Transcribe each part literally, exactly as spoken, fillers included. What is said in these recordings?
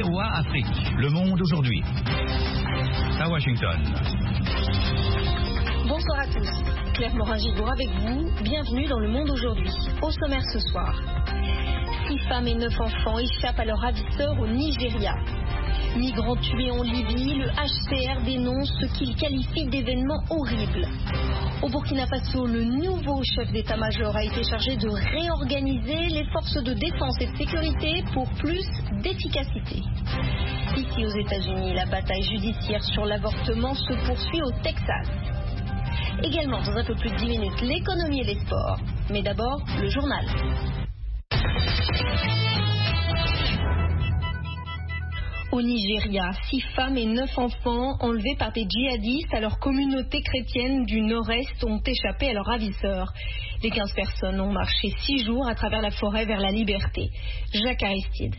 V O A Afrique, Le Monde aujourd'hui. À Washington. Bonsoir à tous. Claire Morin-Gigour avec vous. Bienvenue dans Le Monde aujourd'hui. Au sommaire ce soir. Six femmes et neuf enfants échappent à leurs ravisseurs au Nigeria. Migrants tués en Libye, le H C R dénonce ce qu'il qualifie d'événement horrible. Au Burkina Faso, le nouveau chef d'état-major a été chargé de réorganiser les forces de défense et de sécurité pour plus d'efficacité. Ici aux États-Unis, la bataille judiciaire sur l'avortement se poursuit au Texas. Également, dans un peu plus de dix minutes, l'économie et les sports. Mais d'abord, le journal. Au Nigeria, six femmes et neuf enfants enlevés par des djihadistes à leur communauté chrétienne du nord-est ont échappé à leurs ravisseurs. Les quinze personnes ont marché six jours à travers la forêt vers la liberté. Jacques Aristide.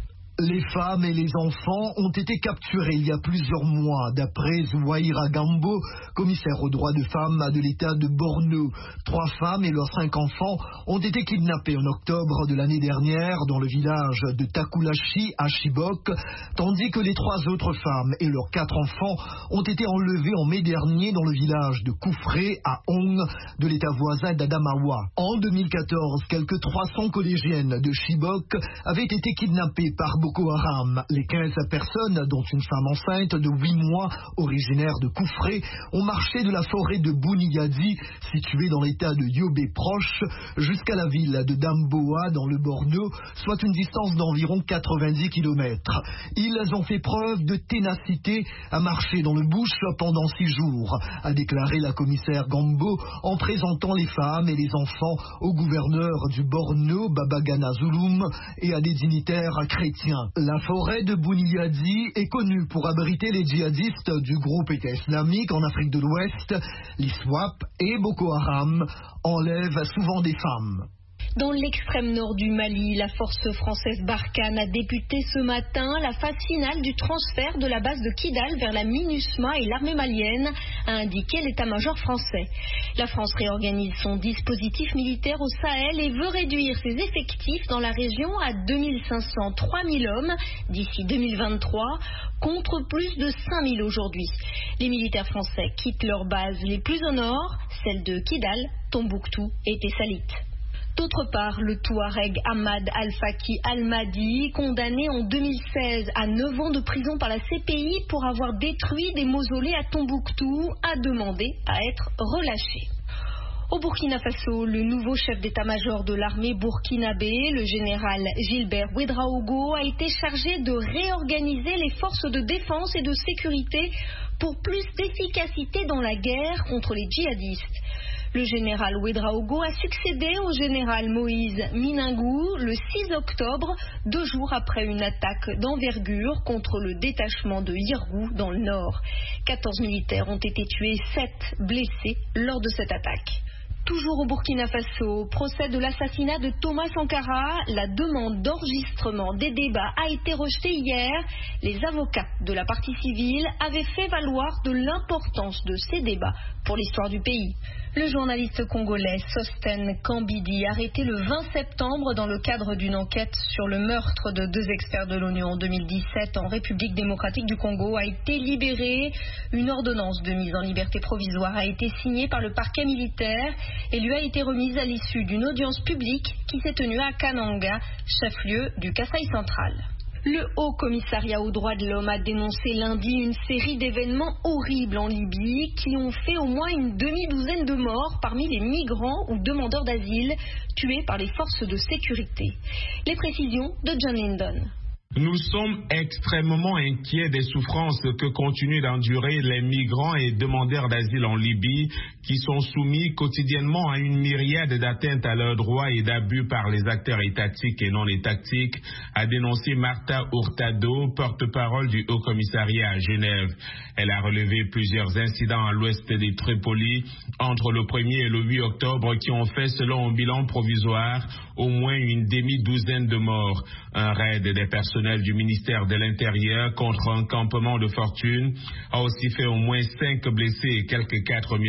Les femmes et les enfants ont été capturés il y a plusieurs mois, d'après Zouaïra Gambo, commissaire aux droits de femmes de l'État de Borno. Trois femmes et leurs cinq enfants ont été kidnappés en octobre de l'année dernière dans le village de Takulashi à Chibok, tandis que les trois autres femmes et leurs quatre enfants ont été enlevés en mai dernier dans le village de Koufré à Hong de l'État voisin d'Adamawa. En deux mille quatorze, quelques trois cents collégiennes de Chibok avaient été kidnappées par Boko Haram. Les quinze personnes, dont une femme enceinte de huit mois, originaire de Koufré, ont marché de la forêt de Bouniyadi, située dans l'état de Yobe proche, jusqu'à la ville de Damboa, dans le Borno, soit une distance d'environ quatre-vingt-dix kilomètres. Ils ont fait preuve de ténacité à marcher dans le bush pendant six jours, a déclaré la commissaire Gambo en présentant les femmes et les enfants au gouverneur du Borno, Babagana Zulum, et à des dignitaires chrétiens. La forêt de Bouniyadi est connue pour abriter les djihadistes du groupe État islamique en Afrique de l'Ouest. L'ISWAP et Boko Haram enlèvent souvent des femmes. Dans l'extrême nord du Mali, la force française Barkhane a débuté ce matin la phase finale du transfert de la base de Kidal vers la MINUSMA et l'armée malienne, a indiqué l'état-major français. La France réorganise son dispositif militaire au Sahel et veut réduire ses effectifs dans la région à deux mille cinq cents, trois mille hommes d'ici deux mille vingt-trois, contre plus de cinq mille aujourd'hui. Les militaires français quittent leurs bases les plus au nord, celles de Kidal, Tombouctou et Tessalit. D'autre part, le Touareg Ahmad Al-Faki Al-Mahdi, condamné en deux mille seize à neuf ans de prison par la C P I pour avoir détruit des mausolées à Tombouctou, a demandé à être relâché. Au Burkina Faso, le nouveau chef d'état-major de l'armée burkinabé, le général Gilbert Ouédraogo, a été chargé de réorganiser les forces de défense et de sécurité pour plus d'efficacité dans la guerre contre les djihadistes. Le général Ouédraogo a succédé au général Moïse Miningou le six octobre, deux jours après une attaque d'envergure contre le détachement de Yirgou dans le nord. quatorze militaires ont été tués, sept blessés lors de cette attaque. Toujours au Burkina Faso, procès de l'assassinat de Thomas Sankara, la demande d'enregistrement des débats a été rejetée hier. Les avocats de la partie civile avaient fait valoir de l'importance de ces débats pour l'histoire du pays. Le journaliste congolais Sosten Kambidi, arrêté le vingt septembre dans le cadre d'une enquête sur le meurtre de deux experts de l'ONU en deux mille dix-sept en République démocratique du Congo, a été libéré. Une ordonnance de mise en liberté provisoire a été signée par le parquet militaire et lui a été remise à l'issue d'une audience publique qui s'est tenue à Kananga, chef-lieu du Kasaï central. Le Haut Commissariat aux droits de l'homme a dénoncé lundi une série d'événements horribles en Libye qui ont fait au moins une demi-douzaine de morts parmi les migrants ou demandeurs d'asile tués par les forces de sécurité. Les précisions de John Lindon. Nous sommes extrêmement inquiets des souffrances que continuent d'endurer les migrants et demandeurs d'asile en Libye, qui sont soumis quotidiennement à une myriade d'atteintes à leurs droits et d'abus par les acteurs étatiques et non étatiques, a dénoncé Marta Hurtado, porte-parole du Haut Commissariat à Genève. Elle a relevé plusieurs incidents à l'ouest de Tripoli entre le premier et le huit octobre qui ont fait, selon un bilan provisoire, au moins une demi-douzaine de morts. Un raid des personnels du ministère de l'Intérieur contre un campement de fortune a aussi fait au moins cinq blessés et quelques quatre mille personnes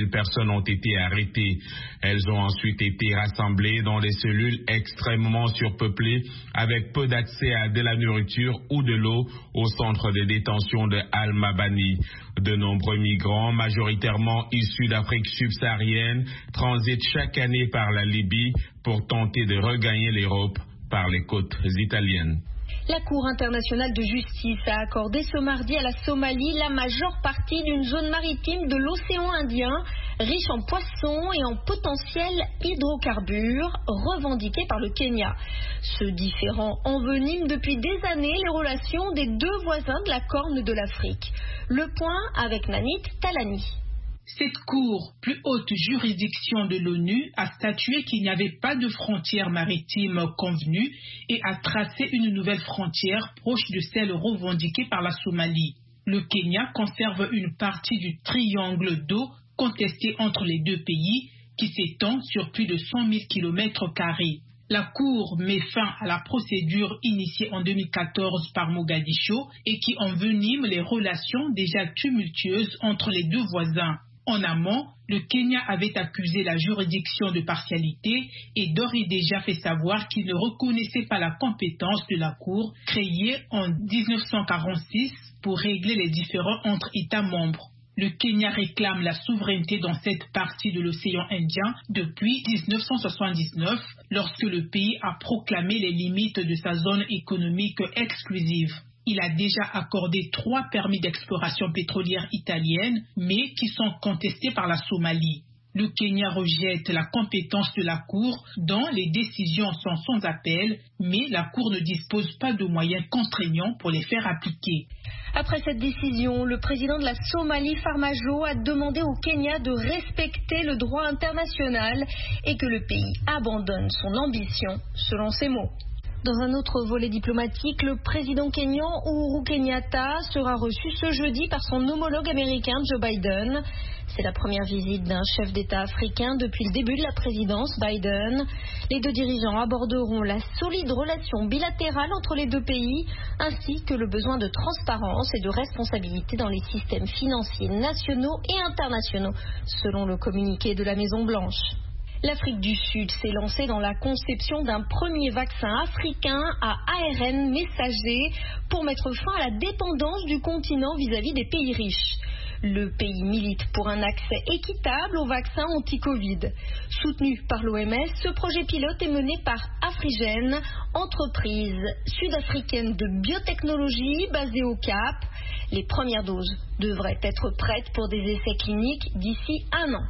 personnes ont été arrêtées. Elles ont ensuite été rassemblées dans des cellules extrêmement surpeuplées avec peu d'accès à de la nourriture ou de l'eau au centre de détention de Al-Mabani. De nombreux migrants, majoritairement issus d'Afrique subsaharienne, transitent chaque année par la Libye pour tenter de regagner l'Europe par les côtes italiennes. La Cour internationale de justice a accordé ce mardi à la Somalie la majeure partie d'une zone maritime de l'océan Indien, riche en poissons et en potentiels hydrocarbures, revendiquée par le Kenya. Ce différend envenime depuis des années les relations des deux voisins de la Corne de l'Afrique. Le point avec Nanit Talani. Cette cour, plus haute juridiction de l'ONU, a statué qu'il n'y avait pas de frontière maritime convenue et a tracé une nouvelle frontière proche de celle revendiquée par la Somalie. Le Kenya conserve une partie du triangle d'eau contesté entre les deux pays qui s'étend sur plus de cent mille kilomètres carrés. La Cour met fin à la procédure initiée en deux mille quatorze par Mogadiscio et qui envenime les relations déjà tumultueuses entre les deux voisins. En amont, le Kenya avait accusé la juridiction de partialité et d'ores et déjà fait savoir qu'il ne reconnaissait pas la compétence de la Cour créée en dix-neuf cent quarante-six pour régler les différends entre États membres. Le Kenya réclame la souveraineté dans cette partie de l'océan Indien depuis dix-neuf cent soixante-dix-neuf, lorsque le pays a proclamé les limites de sa zone économique exclusive. Il a déjà accordé trois permis d'exploration pétrolière italienne, mais qui sont contestés par la Somalie. Le Kenya rejette la compétence de la Cour, dont les décisions sont sans appel, mais la Cour ne dispose pas de moyens contraignants pour les faire appliquer. Après cette décision, le président de la Somalie, Farmajo, a demandé au Kenya de respecter le droit international et que le pays abandonne son ambition, selon ses mots. Dans un autre volet diplomatique, le président kényan Uhuru Kenyatta sera reçu ce jeudi par son homologue américain Joe Biden. C'est la première visite d'un chef d'État africain depuis le début de la présidence Biden. Les deux dirigeants aborderont la solide relation bilatérale entre les deux pays, ainsi que le besoin de transparence et de responsabilité dans les systèmes financiers nationaux et internationaux, selon le communiqué de la Maison-Blanche. L'Afrique du Sud s'est lancée dans la conception d'un premier vaccin africain à A R N messager pour mettre fin à la dépendance du continent vis-à-vis des pays riches. Le pays milite pour un accès équitable aux vaccins anti-Covid. Soutenu par l'O M S, ce projet pilote est mené par Afrigen, entreprise sud-africaine de biotechnologie basée au Cap. Les premières doses devraient être prêtes pour des essais cliniques d'ici un an.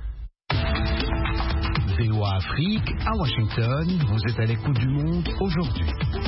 V O A Afrique, à Washington, vous êtes à l'écoute du monde aujourd'hui.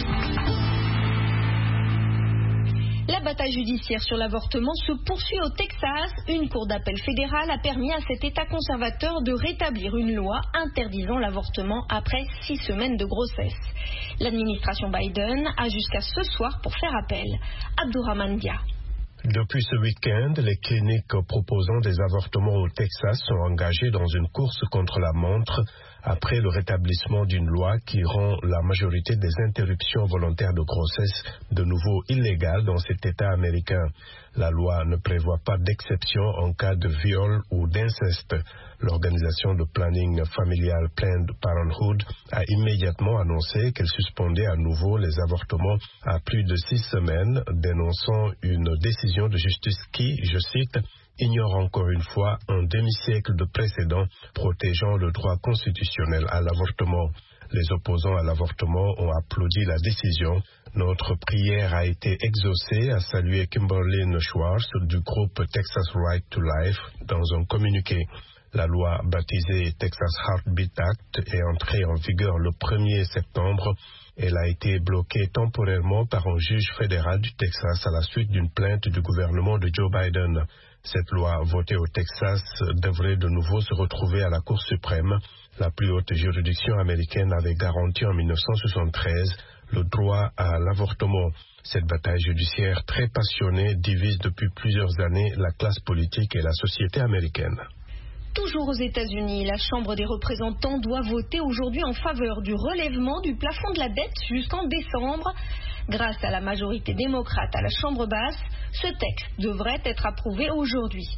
La bataille judiciaire sur l'avortement se poursuit au Texas. Une cour d'appel fédérale a permis à cet État conservateur de rétablir une loi interdisant l'avortement après six semaines de grossesse. L'administration Biden a jusqu'à ce soir pour faire appel. Abdourahmane Dia. Depuis ce week-end, les cliniques proposant des avortements au Texas sont engagées dans une course contre la montre après le rétablissement d'une loi qui rend la majorité des interruptions volontaires de grossesse de nouveau illégales dans cet État américain. La loi ne prévoit pas d'exception en cas de viol ou d'inceste. L'organisation de planning familial Planned Parenthood a immédiatement annoncé qu'elle suspendait à nouveau les avortements à plus de six semaines, dénonçant une décision de justice qui, je cite, ignore encore une fois un demi-siècle de précédent protégeant le droit constitutionnel à l'avortement. Les opposants à l'avortement ont applaudi la décision. Notre prière a été exaucée, a salué Kimberly Schwartz du groupe Texas Right to Life dans un communiqué. La loi baptisée Texas Heartbeat Act est entrée en vigueur le premier septembre. Elle a été bloquée temporairement par un juge fédéral du Texas à la suite d'une plainte du gouvernement de Joe Biden. Cette loi votée au Texas devrait de nouveau se retrouver à la Cour suprême. La plus haute juridiction américaine avait garanti en mille neuf cent soixante-treize le droit à l'avortement. Cette bataille judiciaire très passionnée divise depuis plusieurs années la classe politique et la société américaine. Toujours aux États-Unis, la Chambre des représentants doit voter aujourd'hui en faveur du relèvement du plafond de la dette jusqu'en décembre. Grâce à la majorité démocrate à la Chambre basse, ce texte devrait être approuvé aujourd'hui.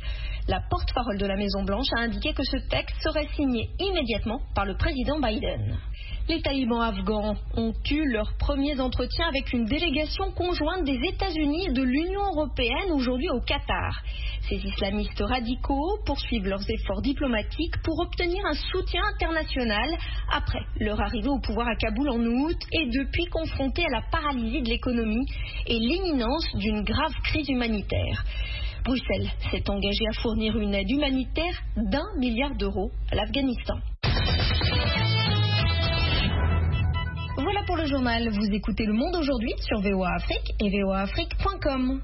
La porte-parole de la Maison-Blanche a indiqué que ce texte serait signé immédiatement par le président Biden. Les talibans afghans ont eu leurs premiers entretiens avec une délégation conjointe des États-Unis et de l'Union européenne aujourd'hui au Qatar. Ces islamistes radicaux poursuivent leurs efforts diplomatiques pour obtenir un soutien international après leur arrivée au pouvoir à Kaboul en août et depuis confrontés à la paralysie de l'économie et l'imminence d'une grave crise humanitaire. Bruxelles s'est engagée à fournir une aide humanitaire d'un milliard d'euros à l'Afghanistan. Voilà pour le journal. Vous écoutez Le Monde aujourd'hui sur V O A Afrique et V O A Afrique point com.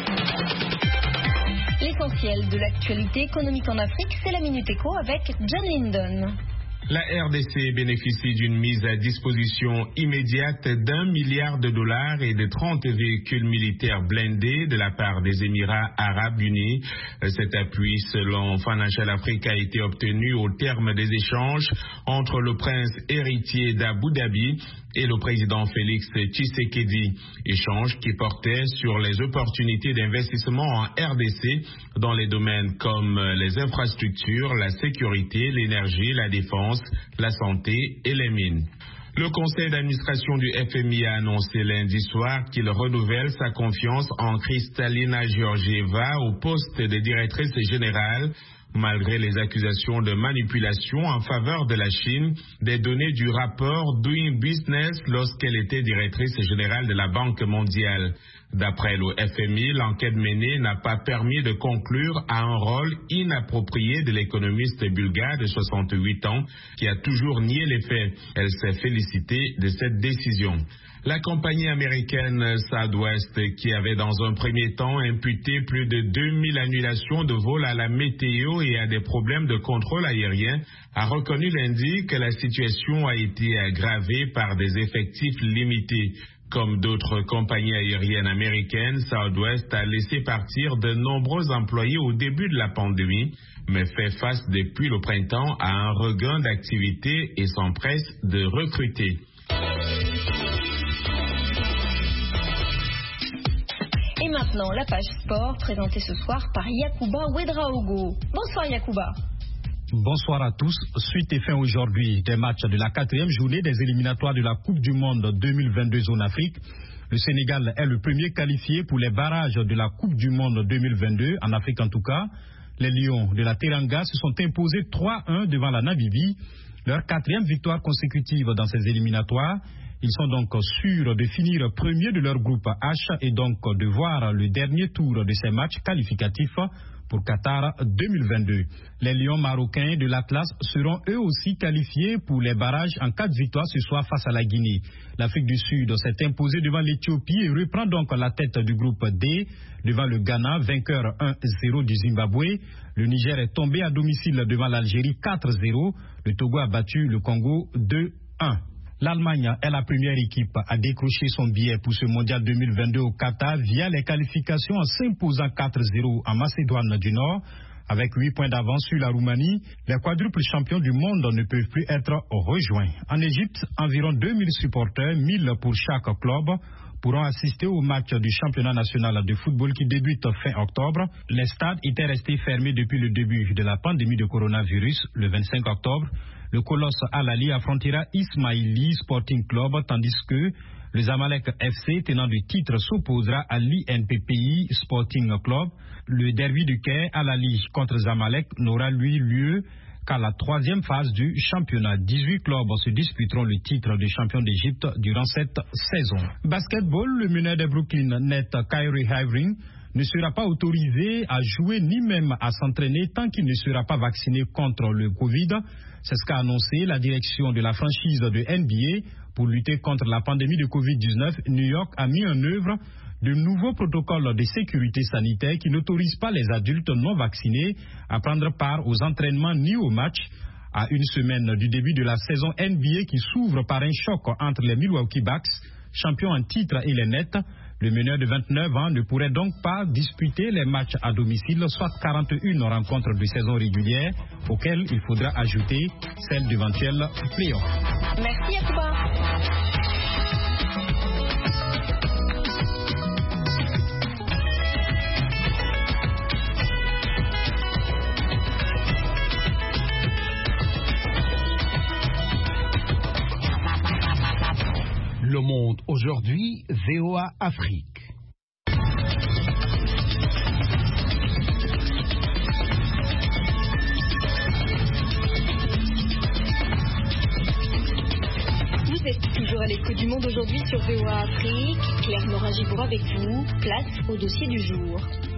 L'essentiel de l'actualité économique en Afrique, c'est la Minute Éco avec John Linden. La R D C bénéficie d'une mise à disposition immédiate d'un milliard de dollars et de trente véhicules militaires blindés de la part des Émirats arabes unis. Cet appui, selon Financial Africa, a été obtenu au terme des échanges entre le prince héritier d'Abu Dhabi et le président Félix Tshisekedi. Échange qui portait sur les opportunités d'investissement en R D C dans les domaines comme les infrastructures, la sécurité, l'énergie, la défense, la santé et les mines. Le conseil d'administration du F M I a annoncé lundi soir qu'il renouvelle sa confiance en Kristalina Georgieva au poste de directrice générale, malgré les accusations de manipulation en faveur de la Chine des données du rapport Doing Business lorsqu'elle était directrice générale de la Banque mondiale. D'après le F M I, l'enquête menée n'a pas permis de conclure à un rôle inapproprié de l'économiste bulgare de soixante-huit ans qui a toujours nié les faits. Elle s'est félicitée de cette décision. La compagnie américaine Southwest, qui avait dans un premier temps imputé plus de deux mille annulations de vols à la météo et à des problèmes de contrôle aérien, a reconnu lundi que la situation a été aggravée par des effectifs limités. Comme d'autres compagnies aériennes américaines, Southwest a laissé partir de nombreux employés au début de la pandémie, mais fait face depuis le printemps à un regain d'activité et s'empresse de recruter. Et maintenant, la page sport présentée ce soir par Yacouba Ouedraogo. Bonsoir Yacouba. Bonsoir à tous. Suite et fin aujourd'hui des matchs de la quatrième journée des éliminatoires de la Coupe du Monde deux mille vingt-deux Zone Afrique. Le Sénégal est le premier qualifié pour les barrages de la Coupe du Monde deux mille vingt-deux, en Afrique en tout cas. Les Lions de la Teranga se sont imposés trois un devant la Namibie, leur quatrième victoire consécutive dans ces éliminatoires. Ils sont donc sûrs de finir premier de leur groupe H et donc de voir le dernier tour de ces matchs qualificatifs pour Qatar deux mille vingt-deux. Les Lions marocains de l'Atlas seront eux aussi qualifiés pour les barrages en cas de victoire ce soir face à la Guinée. L'Afrique du Sud s'est imposée devant l'Éthiopie et reprend donc la tête du groupe D devant le Ghana, vainqueur un zéro du Zimbabwe. Le Niger est tombé à domicile devant l'Algérie quatre zéro. Le Togo a battu le Congo deux un. L'Allemagne est la première équipe à décrocher son billet pour ce mondial deux mille vingt-deux au Qatar via les qualifications en s'imposant quatre zéro en Macédoine du Nord. Avec huit points d'avance sur la Roumanie, les quadruples champions du monde ne peuvent plus être rejoints. En Égypte, environ deux mille supporters, mille pour chaque club, pourront assister au match du championnat national de football qui débute fin octobre. Les stades étaient restés fermés depuis le début de la pandémie de coronavirus, le vingt-cinq octobre. Le colosse Al Ahly affrontera Ismaili Sporting Club, tandis que le Zamalek F C, tenant du titre, s'opposera à l'I N P P I Sporting Club. Le derby du Caire, Al Ahly contre Zamalek, n'aura lui lieu qu'à la troisième phase du championnat. dix-huit clubs se disputeront le titre de champion d'Égypte durant cette saison. Basketball, le meneur de Brooklyn Nets, Kyrie Irving, ne sera pas autorisé à jouer ni même à s'entraîner tant qu'il ne sera pas vacciné contre le Covid. C'est ce qu'a annoncé la direction de la franchise de N B A. Pour lutter contre la pandémie de covid dix-neuf, New York a mis en œuvre de nouveaux protocoles de sécurité sanitaire qui n'autorisent pas les adultes non vaccinés à prendre part aux entraînements ni aux matchs. À une semaine du début de la saison N B A qui s'ouvre par un choc entre les Milwaukee Bucks, champions en titre, et les Nets, le meneur de vingt-neuf ans ne pourrait donc pas disputer les matchs à domicile, soit quarante et une rencontres de saison régulière, auxquelles il faudra ajouter celles d'éventuels play-offs. Merci Yacouba. Le Monde aujourd'hui, V O A Afrique. Vous êtes toujours à l'écoute du Monde aujourd'hui sur V O A Afrique. Claire Morin-Gibour avec vous. Place au dossier du jour.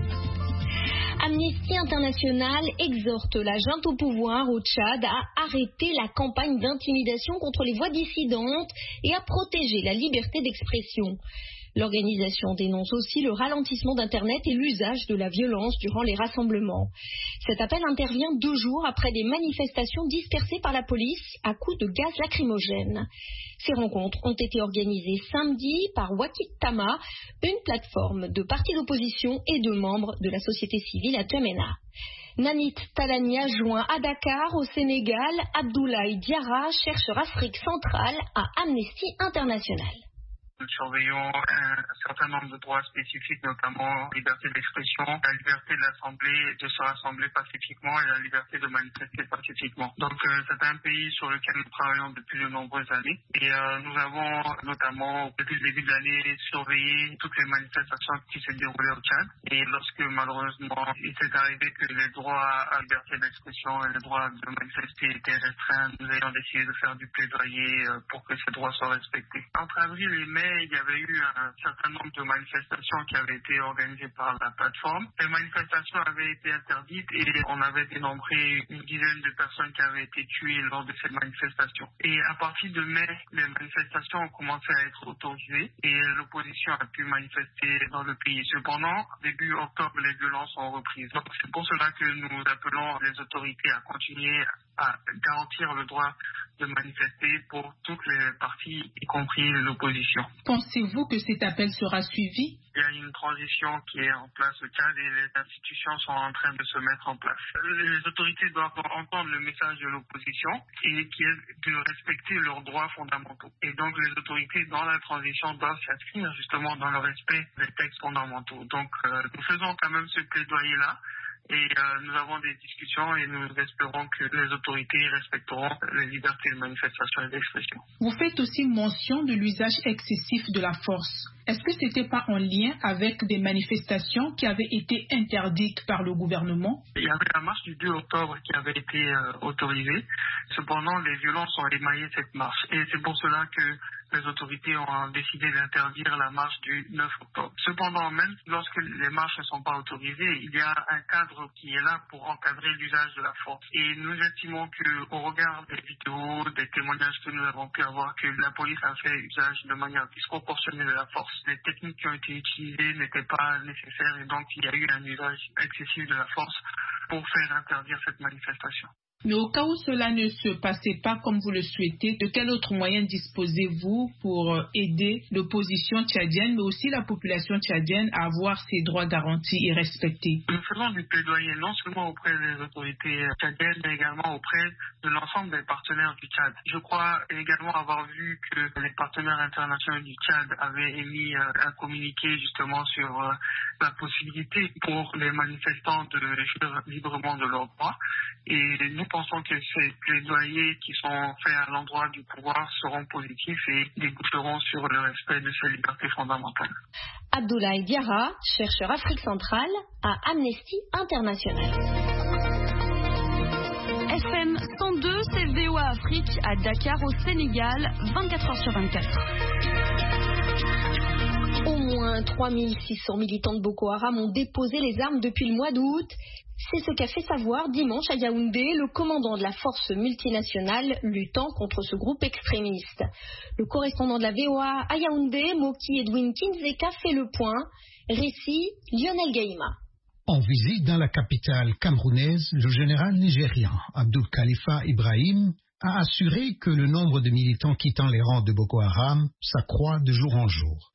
Amnesty International exhorte la junte au pouvoir au Tchad à arrêter la campagne d'intimidation contre les voix dissidentes et à protéger la liberté d'expression. L'organisation dénonce aussi le ralentissement d'Internet et l'usage de la violence durant les rassemblements. Cet appel intervient deux jours après des manifestations dispersées par la police à coups de gaz lacrymogène. Ces rencontres ont été organisées samedi par Wakit Tama, une plateforme de partis d'opposition et de membres de la société civile à N'Djamena. Nanit Talania joint à Dakar, au Sénégal, Abdoulaye Diarra, chercheur Afrique centrale à Amnesty International. Nous surveillons un certain nombre de droits spécifiques, notamment la liberté d'expression, la liberté de l'Assemblée de se rassembler pacifiquement et la liberté de manifester pacifiquement. Donc euh, c'est un pays sur lequel nous travaillons depuis de nombreuses années et euh, nous avons notamment depuis le début de l'année surveillé toutes les manifestations qui se déroulaient au Tchad. Et lorsque malheureusement il s'est arrivé que les droits à la liberté d'expression et les droits de manifester étaient restreints, nous avons décidé de faire du plaidoyer euh, pour que ces droits soient respectés. Entre avril et mai, il y avait eu un certain nombre de manifestations qui avaient été organisées par la plateforme. Ces manifestations avaient été interdites et on avait dénombré une dizaine de personnes qui avaient été tuées lors de ces manifestations. Et à partir de mai, les manifestations ont commencé à être autorisées et l'opposition a pu manifester dans le pays. Cependant, début octobre, les violences ont repris. Donc c'est pour cela que nous appelons les autorités à continuer à garantir le droit de manifester pour toutes les parties, y compris l'opposition. Pensez-vous que cet appel sera suivi? Il y a une transition qui est en place au Tchad et les institutions sont en train de se mettre en place. Les autorités doivent entendre le message de l'opposition et qui est de respecter leurs droits fondamentaux. Et donc les autorités dans la transition doivent s'inscrire justement dans le respect des textes fondamentaux. Donc euh, nous faisons quand même ce plaidoyer-là. Et euh, nous avons des discussions et nous espérons que les autorités respecteront les libertés de manifestation et d'expression. Vous faites aussi mention de l'usage excessif de la force. Est-ce que ce n'était pas en lien avec des manifestations qui avaient été interdites par le gouvernement? Il y avait la marche du deux octobre qui avait été euh, autorisée. Cependant, les violences ont émaillé cette marche. Et c'est pour cela que les autorités ont décidé d'interdire la marche du neuf octobre. Cependant, même lorsque les marches ne sont pas autorisées, il y a un cadre qui est là pour encadrer l'usage de la force. Et nous estimons qu'au regard des vidéos, des témoignages que nous avons pu avoir, que la police a fait usage de manière disproportionnée de la force. Les techniques qui ont été utilisées n'étaient pas nécessaires et donc il y a eu un usage excessif de la force pour faire interdire cette manifestation. Mais au cas où cela ne se passait pas comme vous le souhaitez, de quel autre moyen disposez-vous pour aider l'opposition tchadienne, mais aussi la population tchadienne à avoir ses droits garantis et respectés? Nous faisons du plaidoyer non seulement auprès des autorités tchadiennes, mais également auprès de l'ensemble des partenaires du Tchad. Je crois également avoir vu que les partenaires internationaux du Tchad avaient émis un communiqué justement sur la possibilité pour les manifestants de jouir librement de leurs droits. Et nous pensons que ces plaidoyers qui sont faits à l'endroit du pouvoir seront positifs et déboucheront sur le respect de ces libertés fondamentales. Abdoulaye Diarra, chercheur Afrique centrale à Amnesty International. F M cent deux, c'est V O A Afrique à Dakar au Sénégal, vingt-quatre heures sur vingt-quatre. Au moins trois mille six cents militants de Boko Haram ont déposé les armes depuis le mois d'août. C'est ce qu'a fait savoir dimanche à Yaoundé le commandant de la force multinationale luttant contre ce groupe extrémiste. Le correspondant de la V O A à Yaoundé, Moki Edwin Kinzeka, fait le point. Récit Lionel Gaïma. En visite dans la capitale camerounaise, le général nigérian Abdul Khalifa Ibrahim a assuré que le nombre de militants quittant les rangs de Boko Haram s'accroît de jour en jour.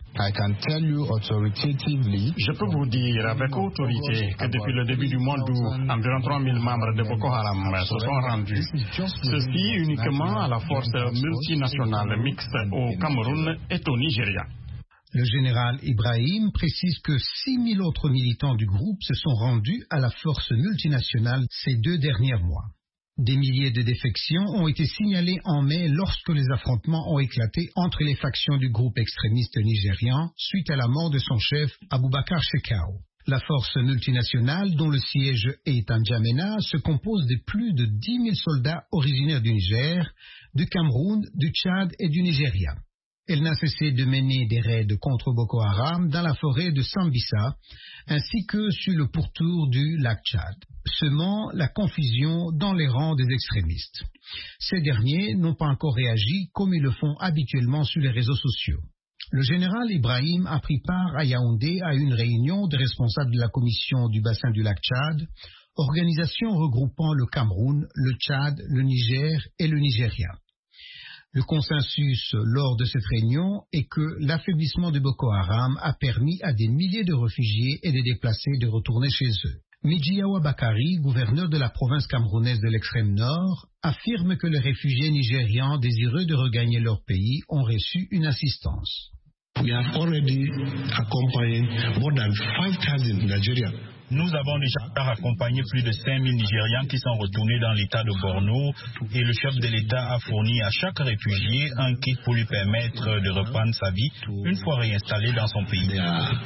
Je peux vous dire avec autorité que depuis le début du mois d'août, environ trois mille membres de Boko Haram se sont rendus. Ceci uniquement à la force multinationale mixte au Cameroun et au Nigeria. Le général Ibrahim précise que six mille autres militants du groupe se sont rendus à la force multinationale ces deux derniers mois. Des milliers de défections ont été signalées en mai lorsque les affrontements ont éclaté entre les factions du groupe extrémiste nigérian suite à la mort de son chef Abubakar Shekau. La force multinationale, dont le siège est à N'Djamena, se compose de plus de dix mille soldats originaires du Niger, du Cameroun, du Tchad et du Nigeria. Elle n'a cessé de mener des raids contre Boko Haram dans la forêt de Sambisa, ainsi que sur le pourtour du lac Tchad, semant la confusion dans les rangs des extrémistes. Ces derniers n'ont pas encore réagi comme ils le font habituellement sur les réseaux sociaux. Le général Ibrahim a pris part à Yaoundé à une réunion des responsables de la commission du bassin du lac Tchad, organisation regroupant le Cameroun, le Tchad, le Niger et le Nigeria. Le consensus lors de cette réunion est que l'affaiblissement de Boko Haram a permis à des milliers de réfugiés et de déplacés de retourner chez eux. Midjiyawa Bakari, gouverneur de la province camerounaise de l'extrême nord, affirme que les réfugiés nigérians désireux de regagner leur pays ont reçu une assistance. We have already accompanied more than five thousand Nigerians. Nous avons déjà accompagné plus de cinq mille Nigérians qui sont retournés dans l'état de Borno et le chef de l'État a fourni à chaque réfugié un kit pour lui permettre de reprendre sa vie une fois réinstallé dans son pays.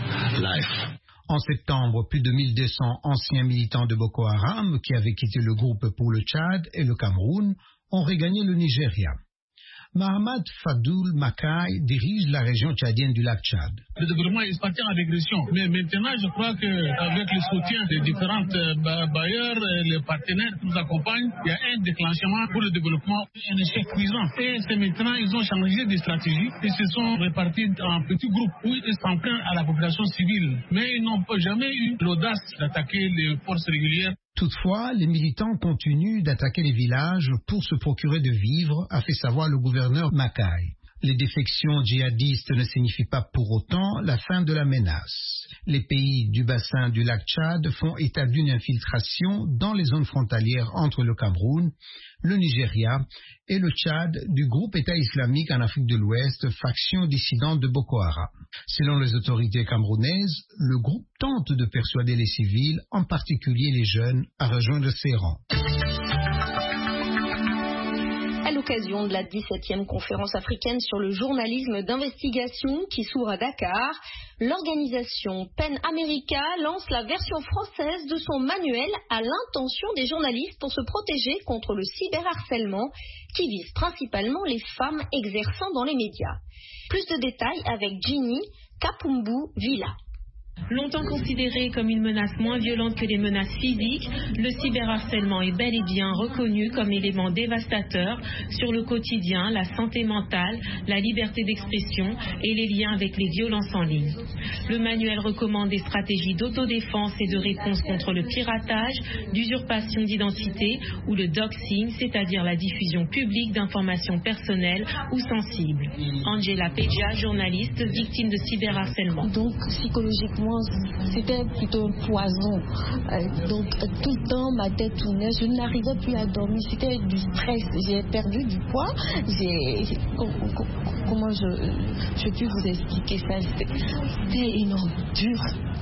En septembre, plus de mille deux cents anciens militants de Boko Haram qui avaient quitté le groupe pour le Tchad et le Cameroun ont regagné le Nigeria. Mahamad Fadoul Makai dirige la région tchadienne du lac Tchad. Le développement est parti en régression. Mais maintenant, je crois qu'avec le soutien des différents bailleurs, les partenaires qui nous accompagnent, il y a un déclenchement pour le développement, un échec cuisant. Et c'est maintenant, ils ont changé de stratégie. Ils se sont répartis en petits groupes où ils s'en prennent à la population civile. Mais ils n'ont jamais eu l'audace d'attaquer les forces régulières. Toutefois, les militants continuent d'attaquer les villages pour se procurer de vivres, a fait savoir le gouverneur Makai. Les défections djihadistes ne signifient pas pour autant la fin de la menace. Les pays du bassin du lac Tchad font état d'une infiltration dans les zones frontalières entre le Cameroun, le Nigeria et le Tchad du groupe État islamique en Afrique de l'Ouest, faction dissidente de Boko Haram. Selon les autorités camerounaises, le groupe tente de persuader les civils, en particulier les jeunes, à rejoindre ses rangs. À l'occasion de la dix-septième conférence africaine sur le journalisme d'investigation qui s'ouvre à Dakar, l'organisation PEN America lance la version française de son manuel à l'intention des journalistes pour se protéger contre le cyberharcèlement qui vise principalement les femmes exerçant dans les médias. Plus de détails avec Ginny Kapumbu Villa. Longtemps considéré comme une menace moins violente que les menaces physiques, le cyberharcèlement est bel et bien reconnu comme élément dévastateur sur le quotidien, la santé mentale, la liberté d'expression et les liens avec les violences en ligne. Le manuel recommande des stratégies d'autodéfense et de réponse contre le piratage, d'usurpation d'identité ou le doxing, c'est-à-dire la diffusion publique d'informations personnelles ou sensibles. Angela Peja, journaliste, victime de cyberharcèlement. Donc, psychologiquement, c'était plutôt un poison. Euh, donc tout le temps ma tête tournait, je n'arrivais plus à dormir, c'était du stress, j'ai perdu du poids, j'ai, comment je, je peux vous expliquer ça, c'était, c'était énorme, dur.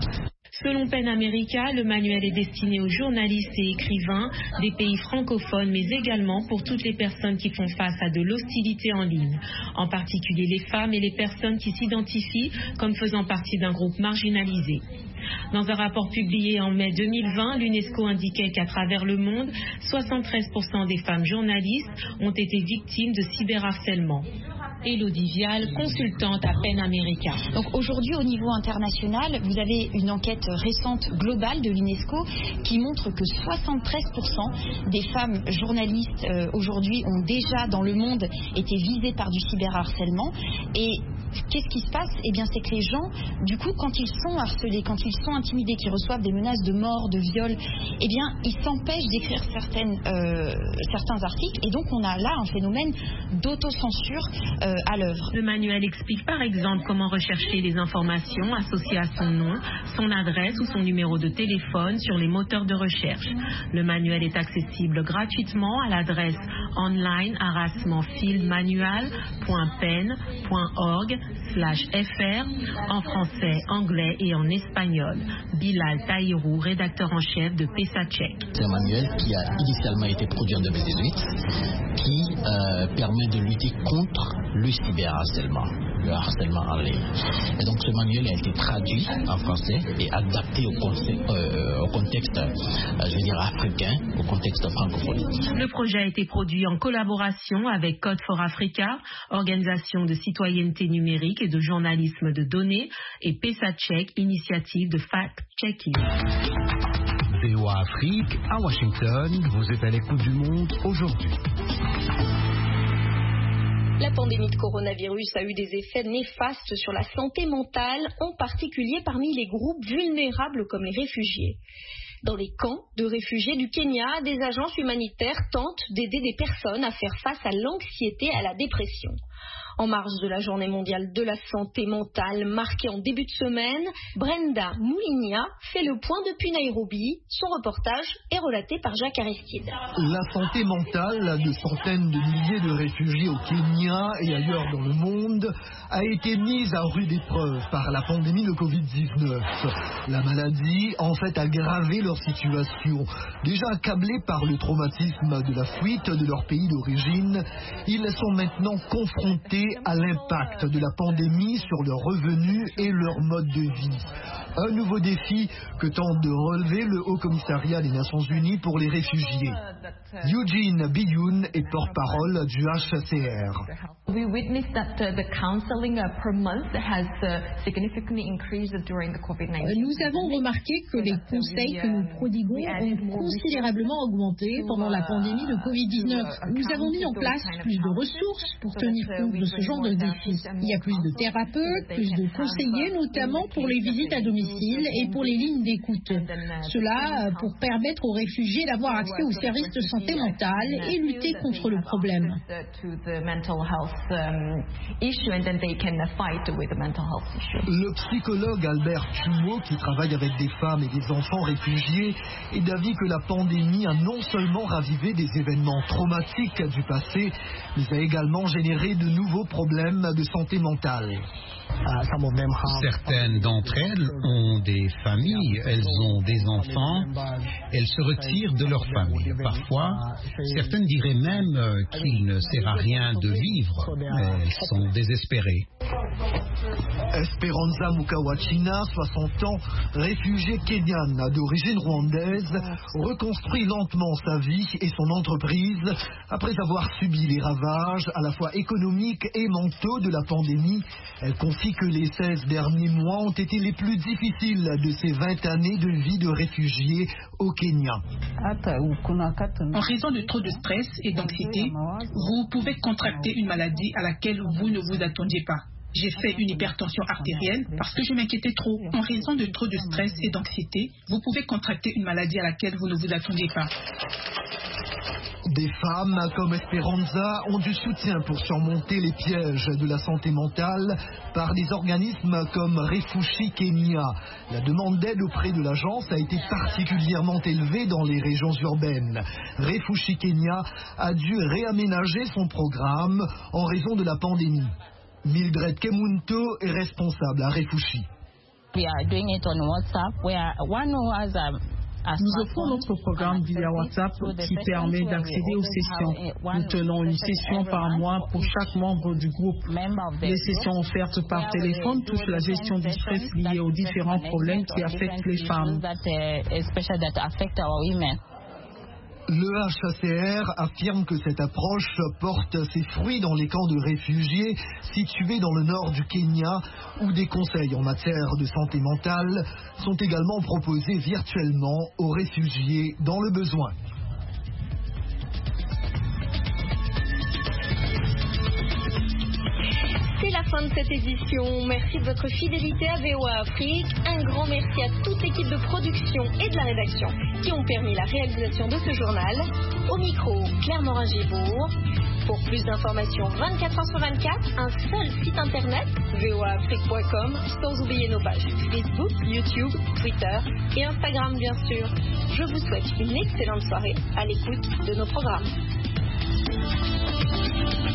Selon PEN America, le manuel est destiné aux journalistes et écrivains des pays francophones, mais également pour toutes les personnes qui font face à de l'hostilité en ligne, en particulier les femmes et les personnes qui s'identifient comme faisant partie d'un groupe marginalisé. Dans un rapport publié en mai deux mille vingt, l'UNESCO indiquait qu'à travers le monde, soixante-treize pour cent des femmes journalistes ont été victimes de cyberharcèlement. Élodie Vial, consultante à PEN America. Donc aujourd'hui, au niveau international, vous avez une enquête récente globale de l'UNESCO qui montre que soixante-treize pour cent des femmes journalistes euh, aujourd'hui ont déjà dans le monde été visées par du cyberharcèlement. Et qu'est-ce qui se passe? Eh bien, c'est que les gens, du coup, quand ils sont harcelés, quand ils sont intimidés, qu'ils reçoivent des menaces de mort, de viol, eh bien, ils s'empêchent d'écrire certaines, euh, certains articles. Et donc, on a là un phénomène d'autocensure euh, euh, à l'œuvre. Le manuel explique par exemple comment rechercher les informations associées à son nom, son adresse ou son numéro de téléphone sur les moteurs de recherche. Le manuel est accessible gratuitement à l'adresse online harassment field manual point pen point org slash fr en français, anglais et en espagnol. Bilal Tahirou, rédacteur en chef de PESACHEC. C'est un manuel qui a initialement été produit en deux mille dix-huit qui euh, permet de lutter contre le cyberharcèlement, le harcèlement en ligne. Et donc ce manuel a été traduit en français et adapté au contexte, euh, au contexte euh, je veux dire africain, au contexte francophone. Le projet a été produit en collaboration avec Code for Africa, organisation de citoyenneté numérique et de journalisme de données, et PESACHEC, initiative de fact-checking. V O A Afrique, à Washington, vous êtes à l'écoute du monde aujourd'hui. La pandémie de coronavirus a eu des effets néfastes sur la santé mentale, en particulier parmi les groupes vulnérables comme les réfugiés. Dans les camps de réfugiés du Kenya, des agences humanitaires tentent d'aider des personnes à faire face à l'anxiété et à la dépression. En marge de la journée mondiale de la santé mentale marquée en début de semaine, Brenda Moulinia fait le point depuis Nairobi. Son reportage est relaté par Jacques Aristide. La santé mentale de centaines de milliers de réfugiés au Kenya et ailleurs dans le monde a été mise à rude épreuve par la pandémie de covid dix-neuf. La maladie a en fait aggravé leur situation. Déjà accablés par le traumatisme de la fuite de leur pays d'origine, ils sont maintenant confrontés à l'impact de la pandémie sur leurs revenus et leur mode de vie. Un nouveau défi que tente de relever le Haut Commissariat des Nations Unies pour les réfugiés. Eugene Biyoun est porte-parole du H C R. We witnessed that uh, the counseling uh, per month has uh, significantly increased during the COVID nineteen. Nous avons remarqué que les conseils que nous prodiguons ont considérablement augmenté pendant la pandémie de covid dix-neuf. Nous avons mis en place plus de ressources pour tenir compte de ce genre de défis. Il y a plus de thérapeutes, plus de conseillers, notamment pour les visites à domicile et pour les lignes d'écoute. Cela pour permettre aux réfugiés d'avoir accès aux services de santé mentale et lutter contre le problème. Le psychologue Albert Chumo, qui travaille avec des femmes et des enfants réfugiés, est d'avis que la pandémie a non seulement ravivé des événements traumatiques du passé, mais a également généré de nouveaux problèmes de santé mentale. Certaines d'entre elles ont des familles, elles ont des enfants, elles se retirent de leur famille. Parfois, certaines diraient même qu'il ne sert à rien de vivre, mais elles sont désespérées. Esperanza Mukawachina, soixante ans, réfugiée kenyane d'origine rwandaise, reconstruit lentement sa vie et son entreprise après avoir subi les ravages à la fois économiques et mentaux de la pandémie. Elle confie que les seize derniers mois ont été les plus difficiles de ces vingt années de vie de réfugiés au Kenya. En raison de trop de stress et d'anxiété, vous pouvez contracter une maladie à laquelle vous ne vous attendiez pas. J'ai fait une hypertension artérielle parce que je m'inquiétais trop. En raison de trop de stress et d'anxiété, vous pouvez contracter une maladie à laquelle vous ne vous attendiez pas. Des femmes comme Esperanza ont du soutien pour surmonter les pièges de la santé mentale par des organismes comme Refushi Kenya. La demande d'aide auprès de l'agence a été particulièrement élevée dans les régions urbaines. Refushi Kenya a dû réaménager son programme en raison de la pandémie. Mildred Kemunto est responsable à Refushi. We are doing it on WhatsApp, where one who has a Nous offrons notre programme via WhatsApp qui permet d'accéder aux sessions. Nous tenons une session par mois pour chaque membre du groupe. Les sessions offertes par téléphone touchent la gestion du stress lié aux différents problèmes qui affectent les femmes. Le H C R affirme que cette approche porte ses fruits dans les camps de réfugiés situés dans le nord du Kenya, où des conseils en matière de santé mentale sont également proposés virtuellement aux réfugiés dans le besoin. C'est la fin de cette édition. Merci de votre fidélité à V O A Afrique. Un grand merci à toute l'équipe de production et de la rédaction qui ont permis la réalisation de ce journal. Au micro, Claire Morin-Gibourg. Pour plus d'informations vingt-quatre heures sur vingt-quatre, un seul site internet, v o a afrique point com, sans oublier nos pages Facebook, YouTube, Twitter et Instagram bien sûr. Je vous souhaite une excellente soirée à l'écoute de nos programmes.